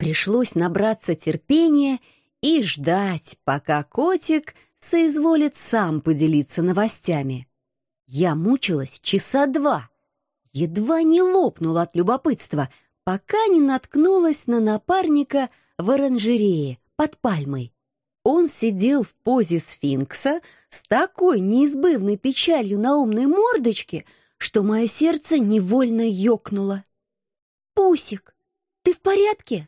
Пришлось набраться терпения и ждать, пока котик соизволит сам поделиться новостями. Я мучилась часа 2, едва не лопнула от любопытства, пока не наткнулась на напарника в оранжерее под пальмой. Он сидел в позе сфинкса с такой неизбывной печалью на умной мордочке, что мое сердце невольно ёкнуло. «Пусик, ты в порядке?»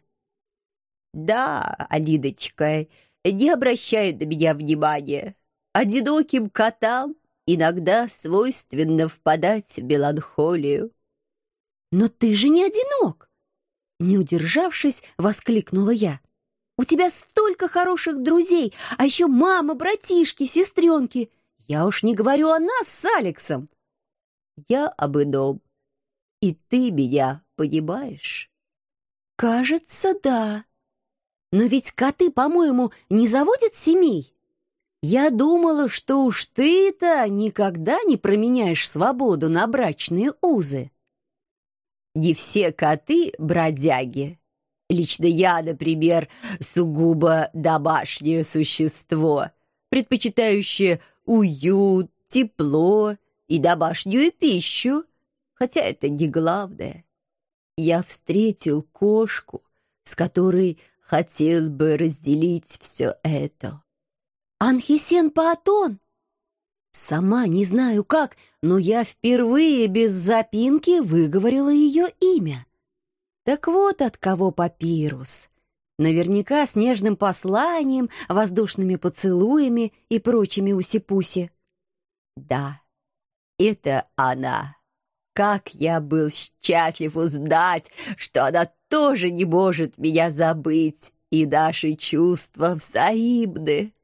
«Да, Алидочка, не обращай на меня внимания. Одиноким котам иногда свойственно впадать в меланхолию». «Но ты же не одинок!» Не удержавшись, воскликнула я. «У тебя столько хороших друзей, а еще мама, братишки, сестренки. Я уж не говорю о нас с Алексом». «Я об ином. И ты меня понимаешь?» «Кажется, да. Но ведь коты, по-моему, не заводят семей. Я думала, что уж ты-то никогда не променяешь свободу на брачные узы». «Не все коты — бродяги. Лично я, например, сугубо домашнее существо, предпочитающее уют, тепло и домашнюю пищу, хотя это не главное. Я встретил кошку, с которой хотел бы разделить все это». «Анхисен Паатон?» Сама не знаю как, но я впервые без запинки выговорила ее имя. Так вот от кого папирус. Наверняка с нежным посланием, воздушными поцелуями и прочими уси-пуси. «Да, это она. Как я был счастлив узнать, что она тоже не может меня забыть, и наши чувства взаимны».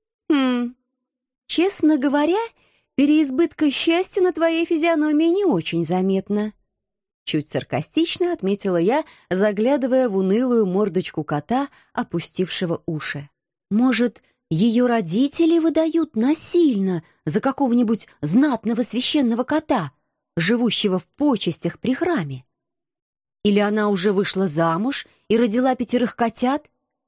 Честно говоря, переизбытка счастья на твоей физиономии не очень заметно. Чуть саркастично отметила я, заглядывая в унылую мордочку кота, опустившего уши. Может, ее родители выдают насильно за какого-нибудь знатного священного кота, живущего в почестях при храме? Или она уже вышла замуж и родила 5 котят?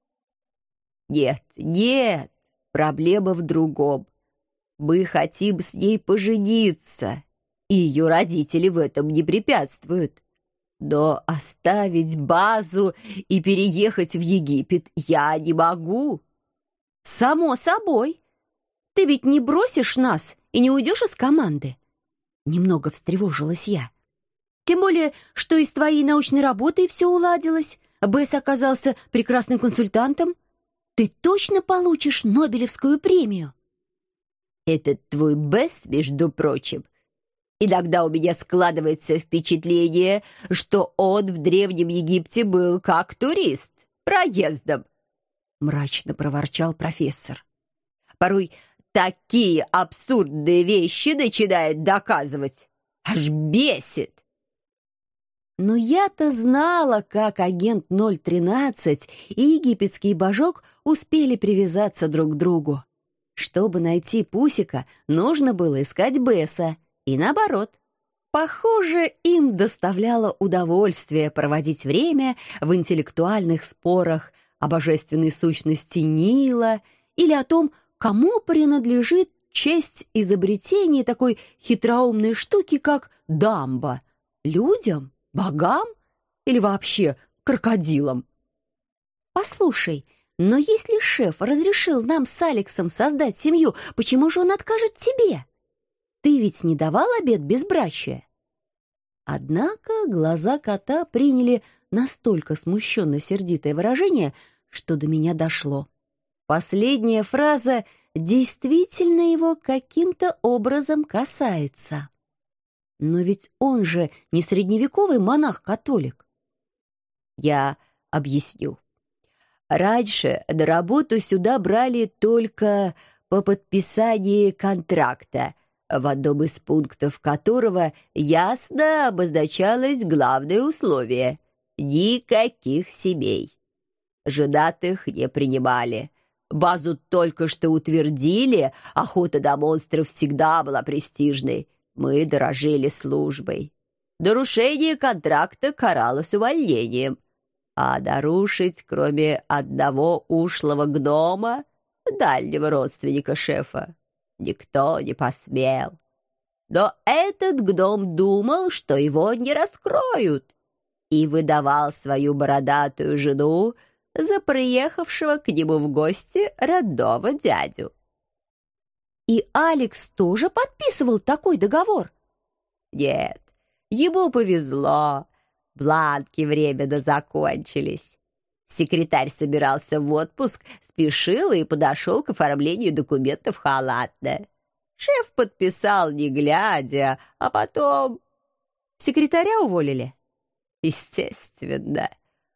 «Нет, нет, проблема в другом. Мы хотим с ней пожениться, и ее родители в этом не препятствуют. Но оставить базу и переехать в Египет я не могу». «Само собой. Ты ведь не бросишь нас и не уйдешь из команды?» Немного встревожилась я. «Тем более, что и с твоей научной работой все уладилось. Бесс оказался прекрасным консультантом. Ты точно получишь Нобелевскую премию?» «Этот твой Бесс, между прочим, иногда у меня складывается впечатление, что он в Древнем Египте был как турист, проездом», — мрачно проворчал профессор. «Порой такие абсурдные вещи начинает доказывать. Аж бесит». Но я-то знала, как агент 013 и египетский божок успели привязаться друг к другу. Чтобы найти Пусика, нужно было искать Бесса, и наоборот. Похоже, им доставляло удовольствие проводить время в интеллектуальных спорах о божественной сущности Нила или о том, кому принадлежит честь изобретения такой хитроумной штуки, как дамба. Людям? Богам? Или вообще крокодилам? «Послушай, но если шеф разрешил нам с Алексом создать семью, почему же он откажет тебе? Ты ведь не давал обет безбрачия?» Однако глаза кота приняли настолько смущенно-сердитое выражение, что до меня дошло. Последняя фраза действительно его каким-то образом касается. Но ведь он же не средневековый монах-католик. «Я объясню. Раньше на работу сюда брали только по подписании контракта, в одном из пунктов которого ясно обозначалось главное условие — никаких семей. Женатых не принимали. Базу только что утвердили, охота на монстров всегда была престижной. Мы дорожили службой. Нарушение контракта каралось увольнением. а нарушить, кроме одного ушлого гнома, дальнего родственника шефа, никто не посмел. Но этот гном думал, что его не раскроют, и выдавал свою бородатую жену за приехавшего к нему в гости родного дядю. И Алекс тоже подписывал такой договор? Нет, ему повезло. Бланки временно закончились. Секретарь собирался в отпуск, спешил и подошел к оформлению документов халатно. Шеф подписал, не глядя, а потом... Секретаря уволили? Естественно.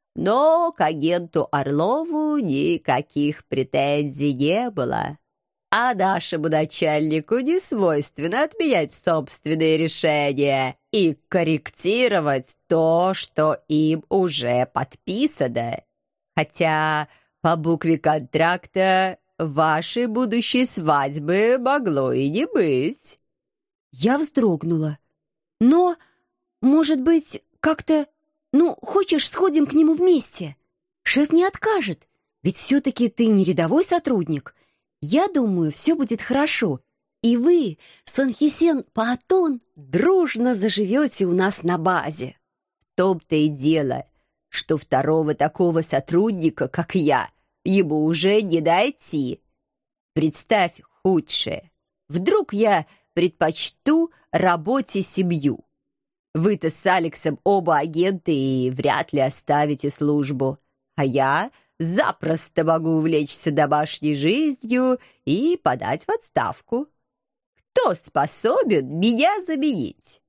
Но к агенту Орлову никаких претензий не было. А нашему начальнику не свойственно отменять собственные решения и корректировать то, что им уже подписано. Хотя по букве контракта вашей будущей свадьбы могло и не быть. Я вздрогнула. Но, может быть, как-то... хочешь, сходим к нему вместе? Шеф не откажет, ведь все-таки ты не рядовой сотрудник. Я думаю, все будет хорошо, и вы, Санхесен Паатон, дружно заживете у нас на базе. В том-то и дело, что второго такого сотрудника, как я, ему уже не найти. Представь худшее. Вдруг я предпочту работе семью. Вы-то с Алексом оба агенты и вряд ли оставите службу, а я запросто могу увлечься домашней жизнью и подать в отставку. Кто способен меня заменить?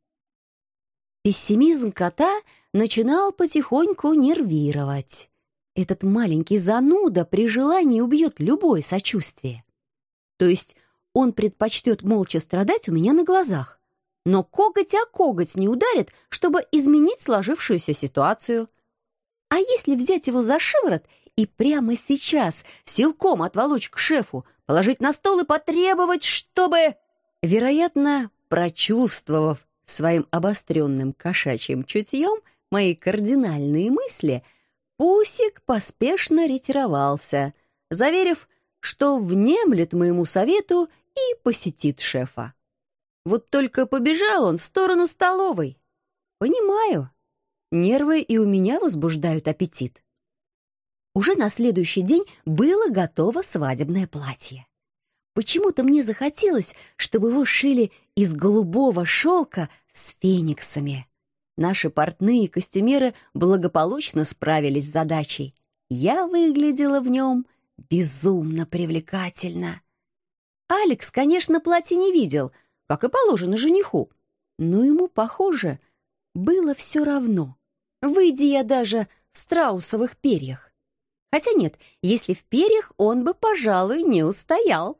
Пессимизм кота начинал потихоньку нервировать. Этот маленький зануда при желании убьет любое сочувствие. То есть он предпочтет молча страдать у меня на глазах, но коготь о коготь не ударит, чтобы изменить сложившуюся ситуацию. А если взять его за шиворот и прямо сейчас силком отволочь к шефу, положить на стол и потребовать, чтобы... Вероятно, прочувствовав своим обостренным кошачьим чутьем мои кардинальные мысли, Пусик поспешно ретировался, заверив, что внемлет моему совету и посетит шефа. Вот только побежал он в сторону столовой. Понимаю, нервы и у меня возбуждают аппетит. Уже на следующий день было готово свадебное платье. Почему-то мне захотелось, чтобы его сшили из голубого шелка с фениксами. Наши портные и костюмеры благополучно справились с задачей. Я выглядела в нем безумно привлекательно. Алекс, конечно, платье не видел, как и положено жениху, но ему, похоже, было все равно. Выйди я даже в страусовых перьях. Хотя нет, если в перьях, он бы, пожалуй, не устоял.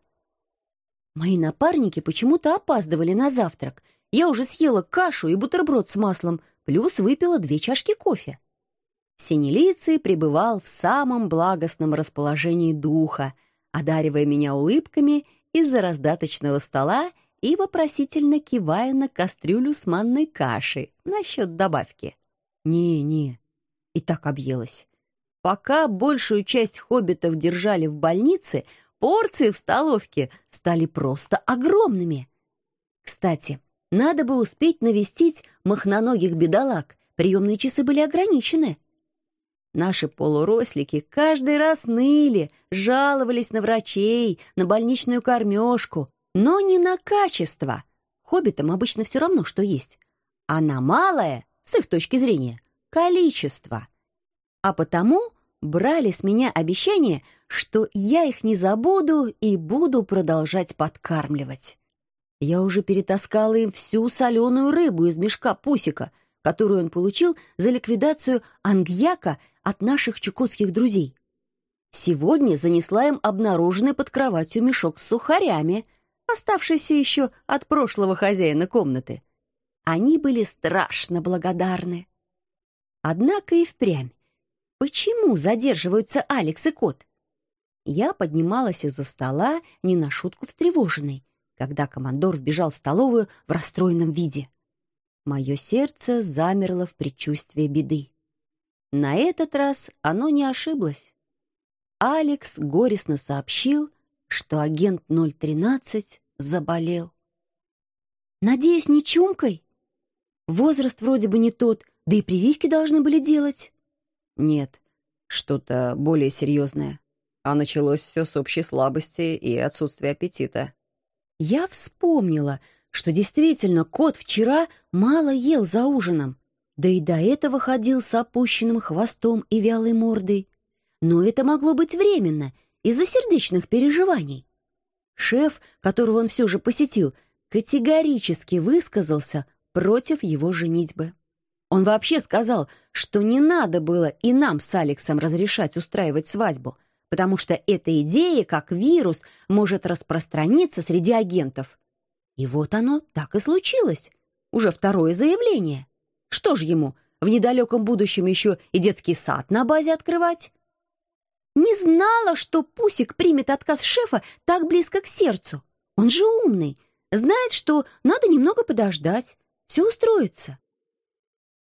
Мои напарники почему-то опаздывали на завтрак. Я уже съела кашу и бутерброд с маслом, плюс выпила 2 чашки кофе. Синелицый пребывал в самом благостном расположении духа, одаривая меня улыбками из-за раздаточного стола и вопросительно кивая на кастрюлю с манной кашей насчет добавки. Не, и так объелась. Пока большую часть хоббитов держали в больнице, порции в столовке стали просто огромными. Кстати, надо бы успеть навестить махноногих бедолаг, приемные часы были ограничены. Наши полурослики каждый раз ныли, жаловались на врачей, на больничную кормежку, но не на качество. Хоббитам обычно все равно, что есть. А на малое, с их точки зрения, количество. А потому брали с меня обещание, что я их не забуду и буду продолжать подкармливать. Я уже перетаскала им всю соленую рыбу из мешка Пусика, которую он получил за ликвидацию ангьяка от наших чукотских друзей. Сегодня занесла им обнаруженный под кроватью мешок с сухарями, оставшийся еще от прошлого хозяина комнаты. Они были страшно благодарны. Однако и впрямь. Почему задерживаются Алекс и кот? Я поднималась из-за стола, не на шутку встревоженной, когда командор вбежал в столовую в расстроенном виде. Мое сердце замерло в предчувствии беды. На этот раз оно не ошиблось. Алекс горестно сообщил, что агент 013 заболел. «Надеюсь, не чумкой? Возраст вроде бы не тот, да и прививки должны были делать». Нет, что-то более серьезное. А началось все с общей слабости и отсутствия аппетита. Я вспомнила, что действительно кот вчера мало ел за ужином, да и до этого ходил с опущенным хвостом и вялой мордой. Но это могло быть временно, из-за сердечных переживаний. Шеф, которого он все же посетил, категорически высказался против его женитьбы. Он вообще сказал, что не надо было и нам с Алексом разрешать устраивать свадьбу, потому что эта идея, как вирус, может распространиться среди агентов. И вот оно так и случилось. Уже второе заявление. Что ж ему, в недалеком будущем еще и детский сад на базе открывать? Не знала, что Пусик примет отказ шефа так близко к сердцу. Он же умный, знает, что надо немного подождать, все устроится.